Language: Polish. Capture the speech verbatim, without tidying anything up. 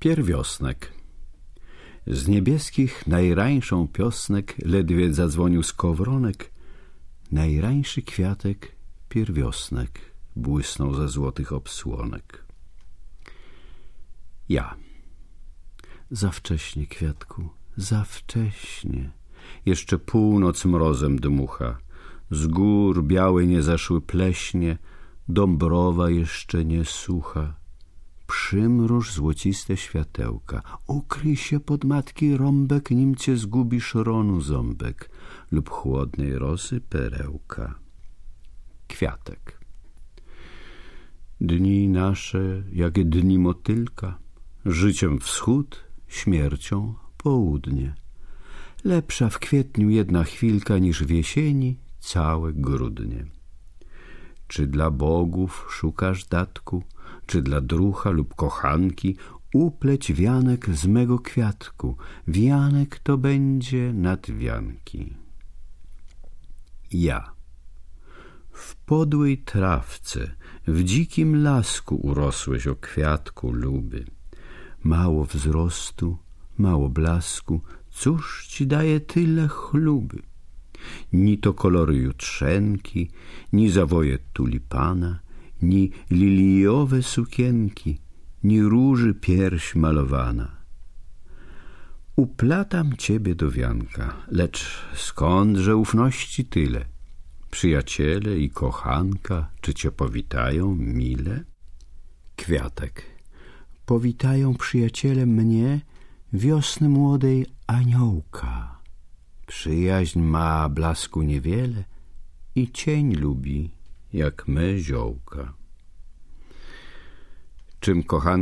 Pierwiosnek. Z niebieskich najrańszą piosnek ledwie zadzwonił skowronek. Najrańszy kwiatek, pierwiosnek, błysnął ze złotych obsłonek. Ja. Za wcześnie, kwiatku, za wcześnie. Jeszcze północ mrozem dmucha. Z gór białe nie zaszły pleśnie, Dąbrowa jeszcze nie sucha. Przymruż złociste światełka, ukryj się pod matki rąbek, nim cię zgubi szronu ząbek lub chłodnej rosy perełka. Kwiatek. Dni nasze, jak dni motylka, życiem wschód, śmiercią południe. Lepsza w kwietniu jedna chwilka niż w jesieni całe grudnie. Czy dla bogów szukasz datku, czy dla drucha lub kochanki, upleć wianek z mego kwiatku, wianek to będzie nad wianki. Ja. W podłej trawce, w dzikim lasku urosłeś, o kwiatku luby. Mało wzrostu, mało blasku, cóż ci daje tyle chluby? Ni to kolory jutrzenki, ni zawoje tulipana, ni liliowe sukienki, ni róży pierś malowana. Uplatam ciebie do wianka, lecz skądże ufności tyle? Przyjaciele i kochanka, czy cię powitają mile? Kwiatek. Powitają przyjaciele mnie, wiosny młodej aniołka. Przyjaźń ma blasku niewiele i cień lubi, jak my ziołka. Czym kochanka